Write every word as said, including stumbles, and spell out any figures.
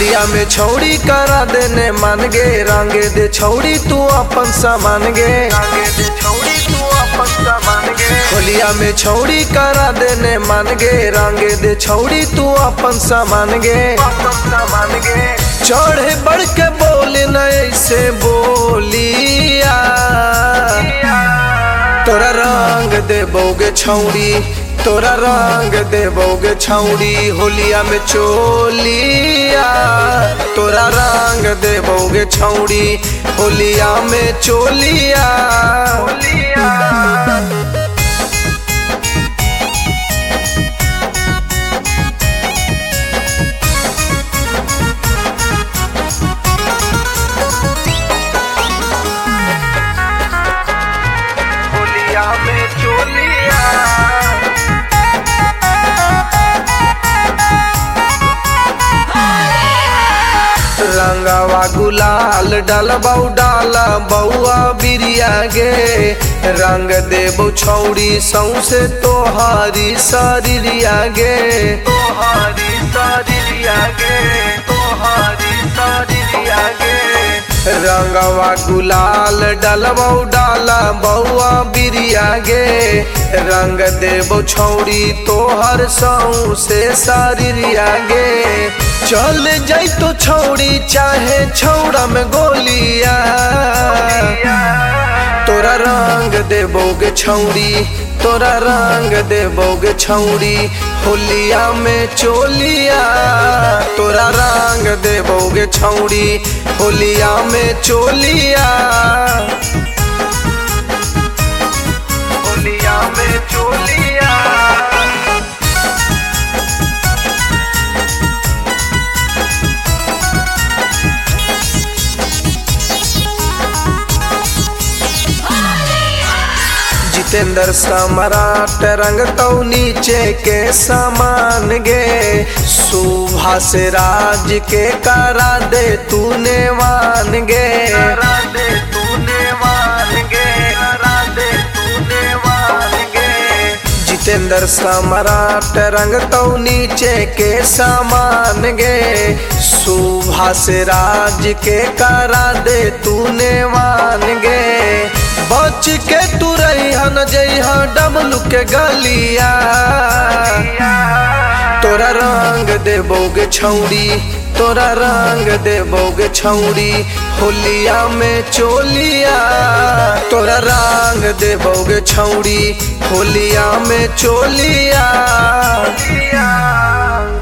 होलिया में छौड़ी करा देने मान गे, रंगे दे छौड़ी तू अपन सामान गे, रंगे दे छौड़ी तू अपन सामान गे। होलिया में छौड़ी करा देने मान गे, रंगे दे छौड़ी तू अपन सामान गे, अपन सामान गे। चढ़े बढ़ के बोले न ऐसे बोलिया, तोरा रंग देबोगे छौड़ी, तोरा रंग देबोगे छौड़ी। होलिया में चोलिया तोरा रंग देबोगे छौड़ी, होलिया में चोलिया। होलिया में चोलिया रंगवा गुलाल डलबौ डाला बउआ बिरिया गे, रंग देबौ छौड़ी सौसे तोहारी शरीरिया गे, तोहारी शरीरिया गे, तोहारी शरीरिया गे। रंगवा गुलाल डलबौ डाला बउआ बिरिया गे, रंग देबौ छौड़ी तोहर सौसे शरीरिया गे। चल जाई तो छौड़ी चाहे छौड़ा में गोलिया, तोरा रंग देबोगे छौड़ी, तोरा रंग देबोगे छौड़ी। होलिया में चोलिया तोरा रंग देबोगे छौड़ी, होलिया में चोलिया, होलिया में चोलिया। जितेंद्र सम्राट रंग तो नीचे के सामान गे, सुभाष राज के करा दे तूने मान गे, करा दे तूने मान गे, करा दे तूने मान गे। जितेंद्र सम्राट रंग तो नीचे के सामान गे, सुभाष राज के करा दे तूने मान गे। बच के तू रहिहन जइहा डमलू के गलिया, तोरा रंग देबोगे छौड़ी, तोरा रंग देबोगे छौड़ी। होलिया में चोलिया तोरा रंग देबोगे छौड़ी, होलिया में चोलिया।